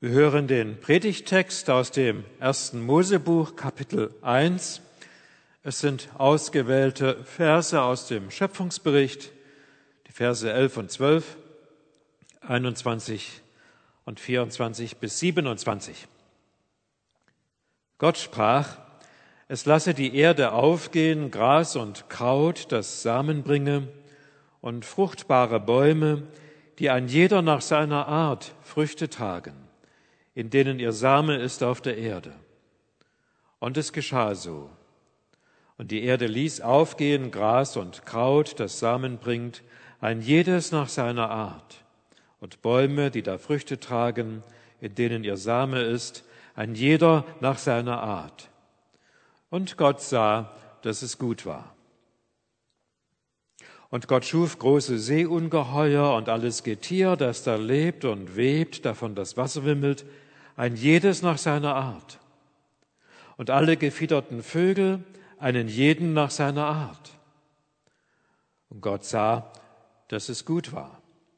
Wir hören den Predigttext aus dem 1. Mosebuch, Kapitel 1. Es sind ausgewählte Verse aus dem Schöpfungsbericht, die Verse 11 und 12, 21 und 24 bis 27. Gott sprach: Es lasse die Erde aufgehen, Gras und Kraut, das Samen bringe, und fruchtbare Bäume, die ein jeder nach seiner Art Früchte tragen, in denen ihr Same ist auf der Erde. Und es geschah so. Und die Erde ließ aufgehen Gras und Kraut, das Samen bringt, ein jedes nach seiner Art, und Bäume, die da Früchte tragen, in denen ihr Same ist, ein jeder nach seiner Art. Und Gott sah, dass es gut war. Und Gott schuf große Seeungeheuer und alles Getier, das da lebt und webt, davon das Wasser wimmelt, ein jedes nach seiner Art. Und alle gefiederten Vögel, einen jeden nach seiner Art. Und Gott sah, dass es gut war.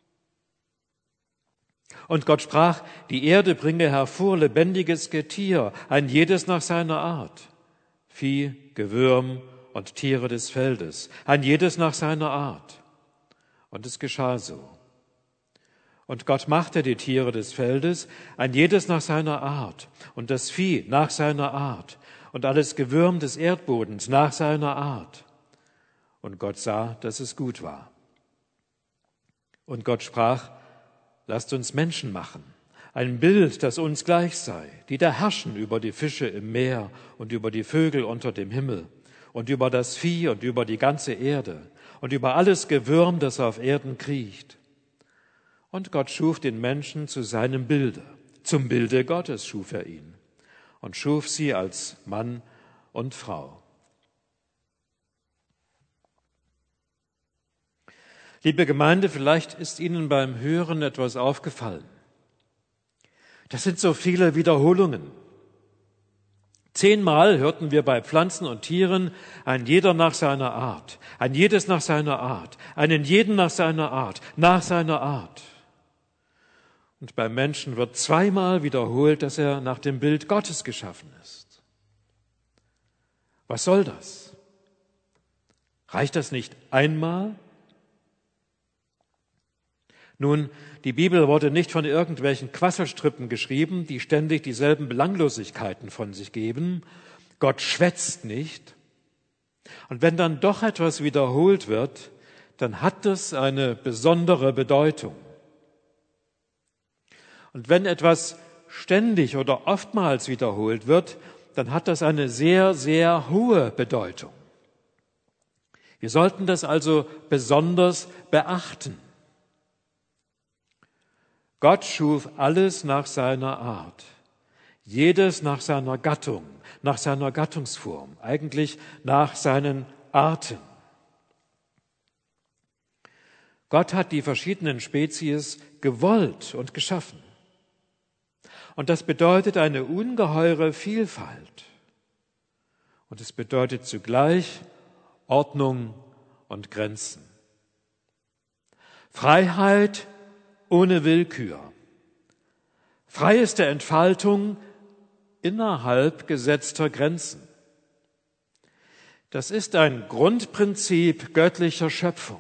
Und Gott sprach: Die Erde bringe hervor lebendiges Getier, ein jedes nach seiner Art. Vieh, Gewürm und Tiere des Feldes, ein jedes nach seiner Art. Und es geschah so. Und Gott machte die Tiere des Feldes, ein jedes nach seiner Art, und das Vieh nach seiner Art, und alles Gewürm des Erdbodens nach seiner Art. Und Gott sah, dass es gut war. Und Gott sprach: Lasst uns Menschen machen, ein Bild, das uns gleich sei, die da herrschen über die Fische im Meer und über die Vögel unter dem Himmel und über das Vieh und über die ganze Erde und über alles Gewürm, das auf Erden kriecht. Und Gott schuf den Menschen zu seinem Bilde. Zum Bilde Gottes schuf er ihn und schuf sie als Mann und Frau. Liebe Gemeinde, vielleicht ist Ihnen beim Hören etwas aufgefallen. Das sind so viele Wiederholungen. 10-mal hörten wir bei Pflanzen und Tieren: ein jeder nach seiner Art, ein jedes nach seiner Art, einen jeden nach seiner Art, nach seiner Art. Und beim Menschen wird 2-mal wiederholt, dass er nach dem Bild Gottes geschaffen ist. Was soll das? Reicht das nicht einmal? Nun, die Bibel wurde nicht von irgendwelchen Quasselstrippen geschrieben, die ständig dieselben Belanglosigkeiten von sich geben. Gott schwätzt nicht. Und wenn dann doch etwas wiederholt wird, dann hat das eine besondere Bedeutung. Und wenn etwas ständig oder oftmals wiederholt wird, dann hat das eine sehr, sehr hohe Bedeutung. Wir sollten das also besonders beachten. Gott schuf alles nach seiner Art, jedes nach seiner Gattung, nach seiner Gattungsform, eigentlich nach seinen Arten. Gott hat die verschiedenen Spezies gewollt und geschaffen. Und das bedeutet eine ungeheure Vielfalt. Und es bedeutet zugleich Ordnung und Grenzen. Freiheit ohne Willkür. Freieste Entfaltung innerhalb gesetzter Grenzen. Das ist ein Grundprinzip göttlicher Schöpfung.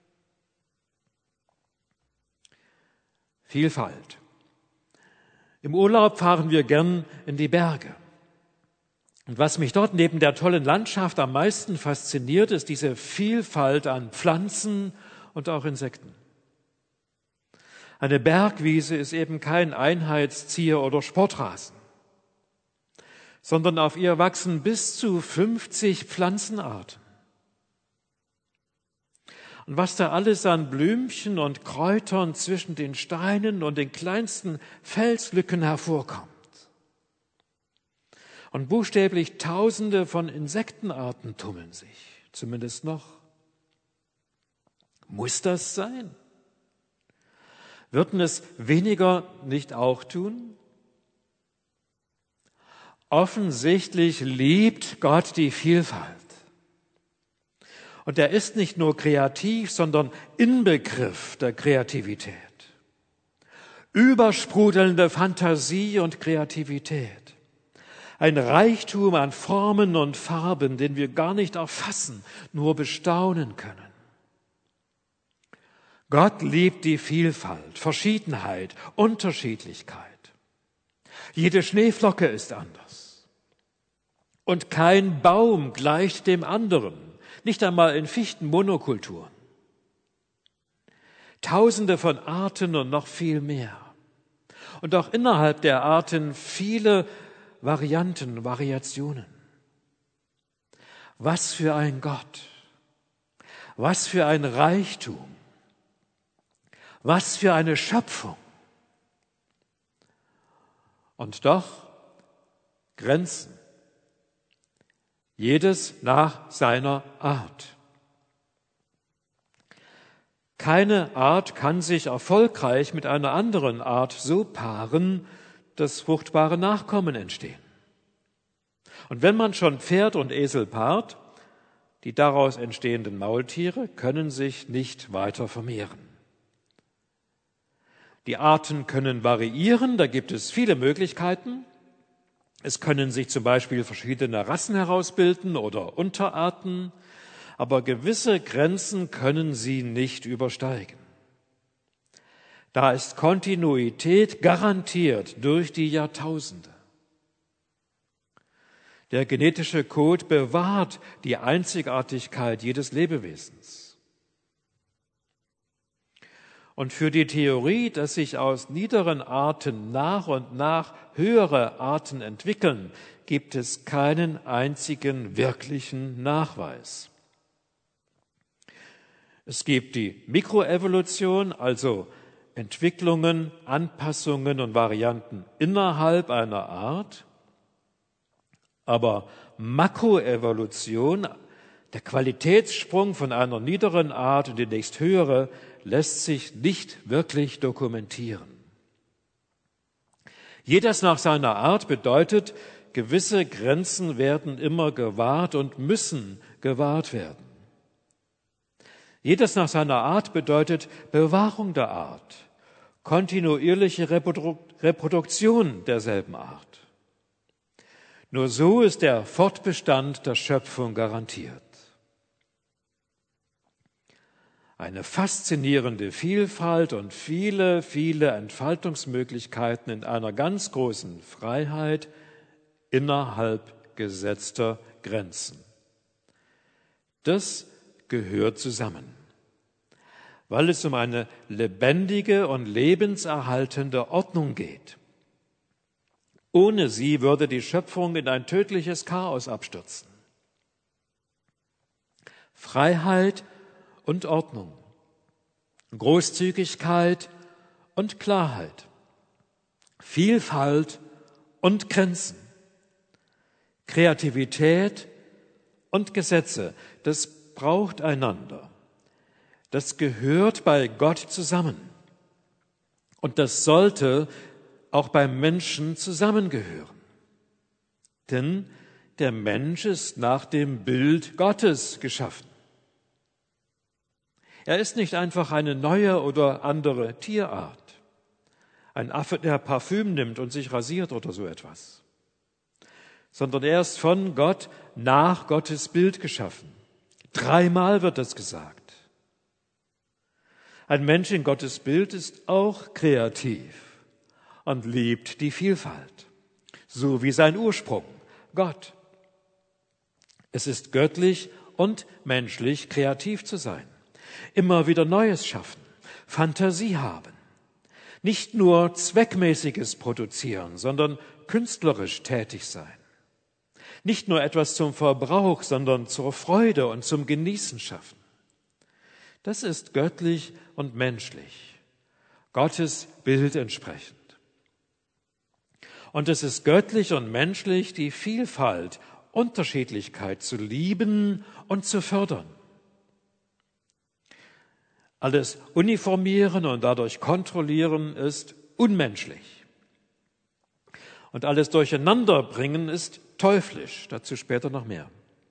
Vielfalt. Im Urlaub fahren wir gern in die Berge. Und was mich dort neben der tollen Landschaft am meisten fasziniert, ist diese Vielfalt an Pflanzen und auch Insekten. Eine Bergwiese ist eben kein Einheitszier- oder Sportrasen, sondern auf ihr wachsen bis zu 50 Pflanzenarten. Und was da alles an Blümchen und Kräutern zwischen den Steinen und den kleinsten Felslücken hervorkommt. Und buchstäblich Tausende von Insektenarten tummeln sich, zumindest noch. Muss das sein? Würden es weniger nicht auch tun? Offensichtlich liebt Gott die Vielfalt. Und er ist nicht nur kreativ, sondern Inbegriff der Kreativität. übersprudelnde Fantasie und Kreativität, ein Reichtum an Formen und Farben, den wir gar nicht erfassen, nur bestaunen können. Gott liebt die Vielfalt, Verschiedenheit, Unterschiedlichkeit. Jede Schneeflocke ist anders. Und kein Baum gleicht dem anderen, nicht einmal in Fichtenmonokulturen. Tausende von Arten und noch viel mehr. Und auch innerhalb der Arten viele Varianten, Variationen. Was für ein Gott, was für ein Reichtum, was für eine Schöpfung. Und doch Grenzen, jedes nach seiner Art. Keine Art kann sich erfolgreich mit einer anderen Art so paaren, dass fruchtbare Nachkommen entstehen. Und wenn man schon Pferd und Esel paart, die daraus entstehenden Maultiere können sich nicht weiter vermehren. Die Arten können variieren, da gibt es viele Möglichkeiten. Es können sich zum Beispiel verschiedene Rassen herausbilden oder Unterarten, aber gewisse Grenzen können sie nicht übersteigen. Da ist Kontinuität garantiert durch die Jahrtausende. Der genetische Code bewahrt die Einzigartigkeit jedes Lebewesens. Und für die Theorie, dass sich aus niederen Arten nach und nach höhere Arten entwickeln, gibt es keinen einzigen wirklichen Nachweis. Es gibt die Mikroevolution, also Entwicklungen, Anpassungen und Varianten innerhalb einer Art. Aber Makroevolution, der Qualitätssprung von einer niederen Art in die nächsthöhere, lässt sich nicht wirklich dokumentieren. Jedes nach seiner Art bedeutet, gewisse Grenzen werden immer gewahrt und müssen gewahrt werden. Jedes nach seiner Art bedeutet Bewahrung der Art, kontinuierliche Reproduktion derselben Art. Nur so ist der Fortbestand der Schöpfung garantiert. Eine faszinierende Vielfalt und viele, viele Entfaltungsmöglichkeiten in einer ganz großen Freiheit innerhalb gesetzter Grenzen. Das gehört zusammen, weil es um eine lebendige und lebenserhaltende Ordnung geht. Ohne sie würde die Schöpfung in ein tödliches Chaos abstürzen. Freiheit und Ordnung, Großzügigkeit und Klarheit, Vielfalt und Grenzen, Kreativität und Gesetze, das braucht einander. Das gehört bei Gott zusammen. Und das sollte auch beim Menschen zusammengehören. Denn der Mensch ist nach dem Bild Gottes geschaffen. Er ist nicht einfach eine neue oder andere Tierart. Ein Affe, der Parfüm nimmt und sich rasiert oder so etwas. Sondern er ist von Gott nach Gottes Bild geschaffen. 3-mal wird das gesagt. Ein Mensch in Gottes Bild ist auch kreativ und liebt die Vielfalt, so wie sein Ursprung, Gott. Es ist göttlich und menschlich, kreativ zu sein, immer wieder Neues schaffen, Fantasie haben, nicht nur Zweckmäßiges produzieren, sondern künstlerisch tätig sein. Nicht nur etwas zum Verbrauch, sondern zur Freude und zum Genießen schaffen. Das ist göttlich und menschlich, Gottes Bild entsprechend. Und es ist göttlich und menschlich, die Vielfalt, Unterschiedlichkeit zu lieben und zu fördern. Alles uniformieren und dadurch kontrollieren ist unmenschlich. Und alles durcheinanderbringen ist teuflisch, dazu später noch mehr.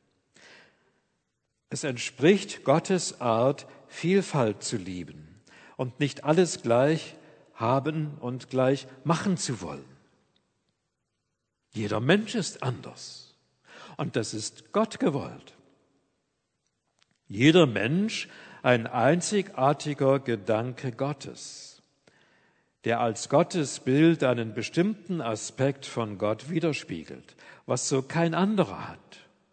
Es entspricht Gottes Art, Vielfalt zu lieben und nicht alles gleich haben und gleich machen zu wollen. Jeder Mensch ist anders und das ist Gott gewollt. Jeder Mensch ein einzigartiger Gedanke Gottes, der als Gottes Bild einen bestimmten Aspekt von Gott widerspiegelt, was so kein anderer hat.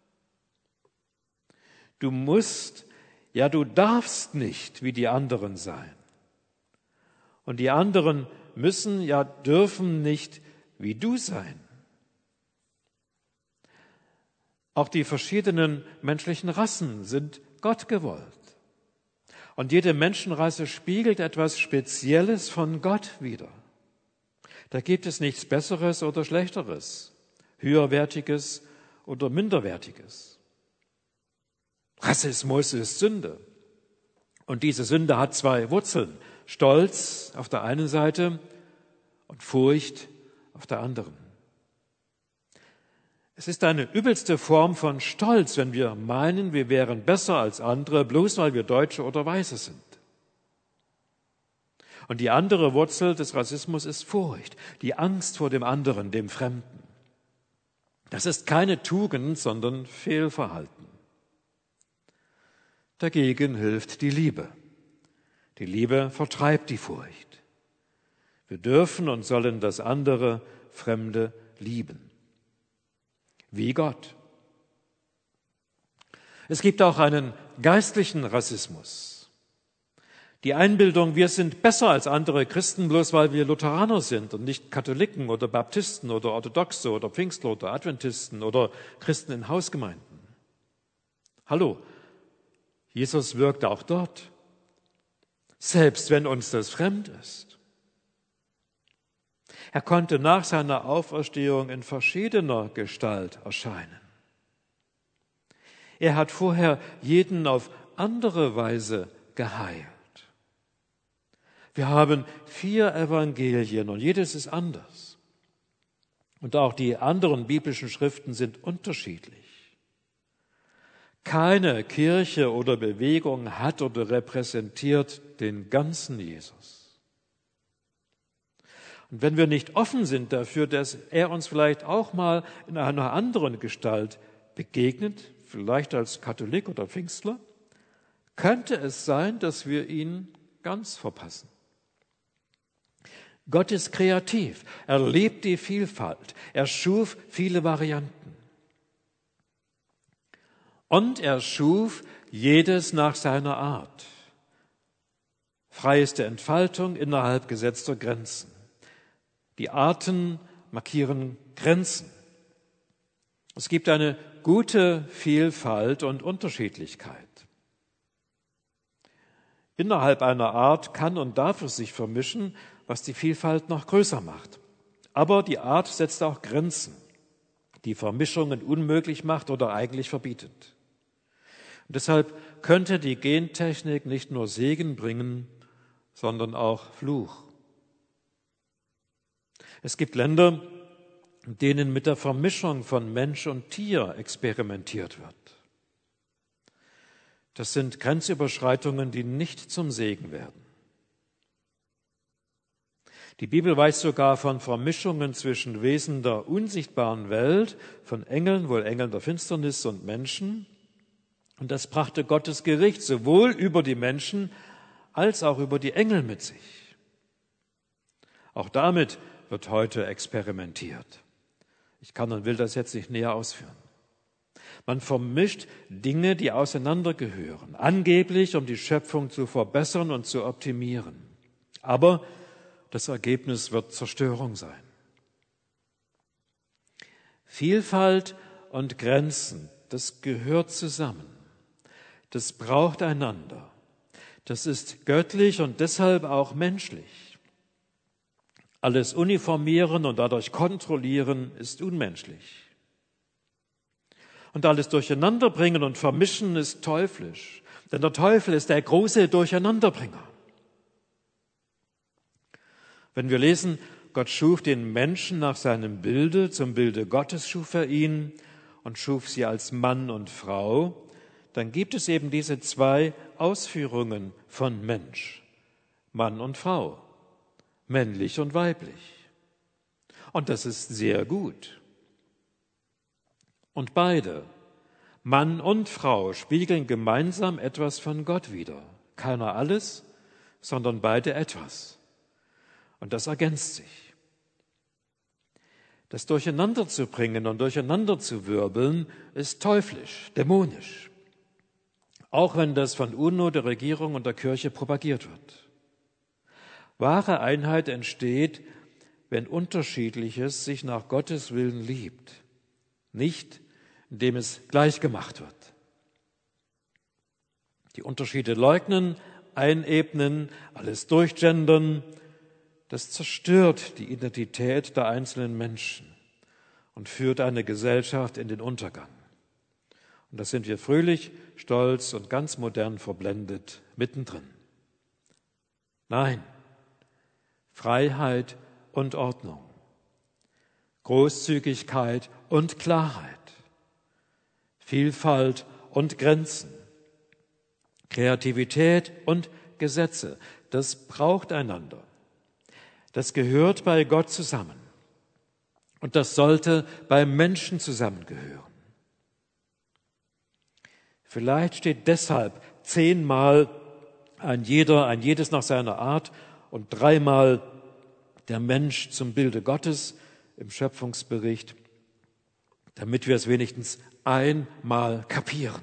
Du musst, ja du darfst nicht wie die anderen sein. Und die anderen müssen, ja dürfen nicht wie du sein. Auch die verschiedenen menschlichen Rassen sind Gott gewollt. Und jede Menschenrasse spiegelt etwas Spezielles von Gott wider. Da gibt es nichts Besseres oder Schlechteres, Höherwertiges oder Minderwertiges. Rassismus ist Sünde. Und diese Sünde hat zwei Wurzeln. Stolz auf der einen Seite und Furcht auf der anderen. Es ist eine übelste Form von Stolz, wenn wir meinen, wir wären besser als andere, bloß weil wir Deutsche oder Weiße sind. Und die andere Wurzel des Rassismus ist Furcht, die Angst vor dem anderen, dem Fremden. Das ist keine Tugend, sondern Fehlverhalten. Dagegen hilft die Liebe. Die Liebe vertreibt die Furcht. Wir dürfen und sollen das andere, Fremde lieben. Wie Gott. Es gibt auch einen geistlichen Rassismus. Die Einbildung, wir sind besser als andere Christen, bloß weil wir Lutheraner sind und nicht Katholiken oder Baptisten oder Orthodoxe oder Pfingstler oder Adventisten oder Christen in Hausgemeinden. Hallo, Jesus wirkt auch dort, selbst wenn uns das fremd ist. Er konnte nach seiner Auferstehung in verschiedener Gestalt erscheinen. Er hat vorher jeden auf andere Weise geheilt. Wir haben 4 Evangelien und jedes ist anders. Und auch die anderen biblischen Schriften sind unterschiedlich. Keine Kirche oder Bewegung hat oder repräsentiert den ganzen Jesus. Und wenn wir nicht offen sind dafür, dass er uns vielleicht auch mal in einer anderen Gestalt begegnet, vielleicht als Katholik oder Pfingstler, könnte es sein, dass wir ihn ganz verpassen. Gott ist kreativ, er liebt die Vielfalt, er schuf viele Varianten. Und er schuf jedes nach seiner Art. Freieste Entfaltung innerhalb gesetzter Grenzen. Die Arten markieren Grenzen. Es gibt eine gute Vielfalt und Unterschiedlichkeit. Innerhalb einer Art kann und darf es sich vermischen, was die Vielfalt noch größer macht. Aber die Art setzt auch Grenzen, die Vermischungen unmöglich macht oder eigentlich verbietet. Und deshalb könnte die Gentechnik nicht nur Segen bringen, sondern auch Fluch. Es gibt Länder, in denen mit der Vermischung von Mensch und Tier experimentiert wird. Das sind Grenzüberschreitungen, die nicht zum Segen werden. Die Bibel weiß sogar von Vermischungen zwischen Wesen der unsichtbaren Welt, von Engeln, wohl Engeln der Finsternis und Menschen. Und das brachte Gottes Gericht sowohl über die Menschen als auch über die Engel mit sich. Auch damit wird heute experimentiert. Ich kann und will das jetzt nicht näher ausführen. Man vermischt Dinge, die auseinandergehören, angeblich, um die Schöpfung zu verbessern und zu optimieren. Aber das Ergebnis wird Zerstörung sein. Vielfalt und Grenzen, das gehört zusammen. Das braucht einander. Das ist göttlich und deshalb auch menschlich. Alles uniformieren und dadurch kontrollieren ist unmenschlich. Und alles durcheinanderbringen und vermischen ist teuflisch. Denn der Teufel ist der große Durcheinanderbringer. Wenn wir lesen, Gott schuf den Menschen nach seinem Bilde, zum Bilde Gottes schuf er ihn und schuf sie als Mann und Frau, dann gibt es eben diese 2 Ausführungen von Mensch, Mann und Frau. männlich und weiblich. Und das ist sehr gut. Und beide, Mann und Frau, spiegeln gemeinsam etwas von Gott wider. Keiner alles, sondern beide etwas. Und das ergänzt sich. Das Durcheinander zu bringen und durcheinander zu wirbeln, ist teuflisch, dämonisch. Auch wenn das von UNO, der Regierung und der Kirche propagiert wird. Wahre Einheit entsteht, wenn Unterschiedliches sich nach Gottes Willen liebt, nicht indem es gleichgemacht wird. Die Unterschiede leugnen, einebnen, alles durchgendern, das zerstört die Identität der einzelnen Menschen und führt eine Gesellschaft in den Untergang. Und da sind wir fröhlich, stolz und ganz modern verblendet mittendrin. Nein, Freiheit und Ordnung, Großzügigkeit und Klarheit, Vielfalt und Grenzen, Kreativität und Gesetze, das braucht einander. Das gehört bei Gott zusammen. Und das sollte beim Menschen zusammengehören. Vielleicht steht deshalb 10-mal ein jedes nach seiner Art und 3-mal der Mensch zum Bilde Gottes im Schöpfungsbericht, damit wir es wenigstens einmal kapieren.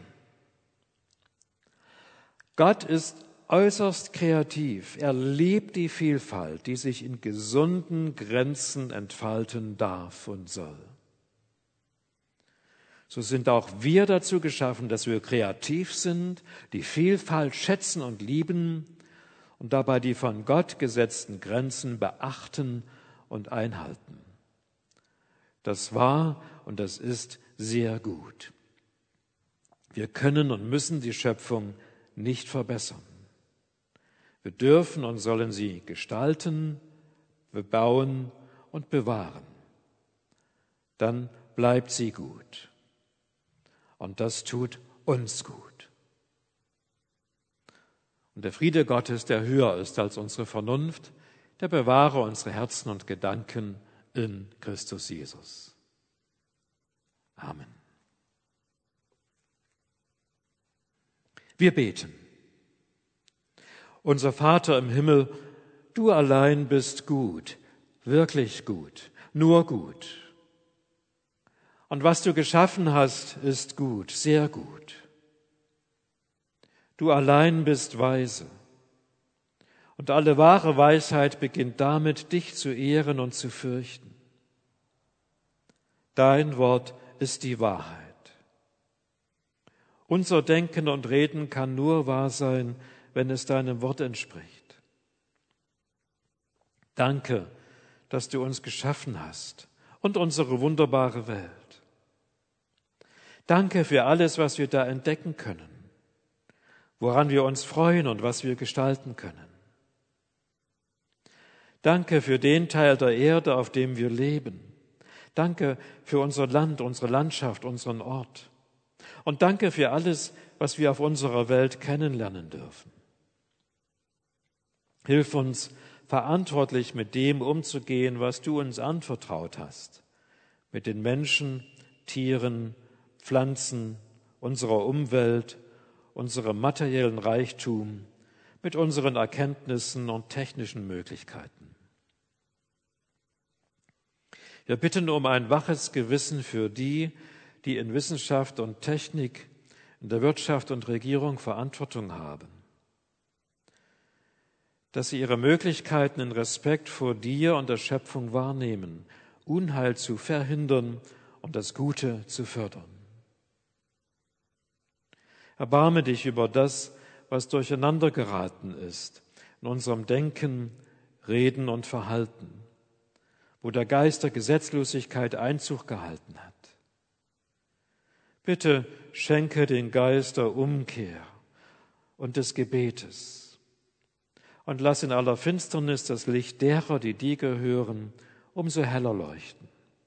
Gott ist äußerst kreativ. Er liebt die Vielfalt, die sich in gesunden Grenzen entfalten darf und soll. So sind auch wir dazu geschaffen, dass wir kreativ sind, die Vielfalt schätzen und lieben und dabei die von Gott gesetzten Grenzen beachten und einhalten. Das war und das ist sehr gut. Wir können und müssen die Schöpfung nicht verbessern. Wir dürfen und sollen sie gestalten, bebauen und bewahren. Dann bleibt sie gut. Und das tut uns gut. Und der Friede Gottes, der höher ist als unsere Vernunft, der bewahre unsere Herzen und Gedanken in Christus Jesus. Amen. Wir beten. Unser Vater im Himmel, du allein bist gut, wirklich gut, nur gut. Und was du geschaffen hast, ist gut, sehr gut. Du allein bist weise. Und alle wahre Weisheit beginnt damit, dich zu ehren und zu fürchten. Dein Wort ist die Wahrheit. Unser Denken und Reden kann nur wahr sein, wenn es deinem Wort entspricht. Danke, dass du uns geschaffen hast und unsere wunderbare Welt. Danke für alles, was wir da entdecken können, woran wir uns freuen und was wir gestalten können. Danke für den Teil der Erde, auf dem wir leben. Danke für unser Land, unsere Landschaft, unseren Ort. Und danke für alles, was wir auf unserer Welt kennenlernen dürfen. Hilf uns, verantwortlich mit dem umzugehen, was du uns anvertraut hast, mit den Menschen, Tieren, Pflanzen, unserer Umwelt, unserem materiellen Reichtum, mit unseren Erkenntnissen und technischen Möglichkeiten. Wir bitten um ein waches Gewissen für die, die in Wissenschaft und Technik, in der Wirtschaft und Regierung Verantwortung haben, dass sie ihre Möglichkeiten in Respekt vor dir und der Schöpfung wahrnehmen, Unheil zu verhindern und das Gute zu fördern. Erbarme dich über das, was durcheinander geraten ist, in unserem Denken, Reden und Verhalten, wo der Geist der Gesetzlosigkeit Einzug gehalten hat. Bitte schenke den Geist der Umkehr und des Gebetes und lass in aller Finsternis das Licht derer, die dir gehören, umso heller leuchten.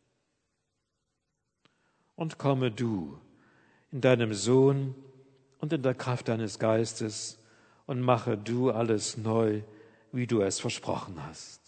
Und komme du in deinem Sohn und in der Kraft deines Geistes und mache du alles neu, wie du es versprochen hast.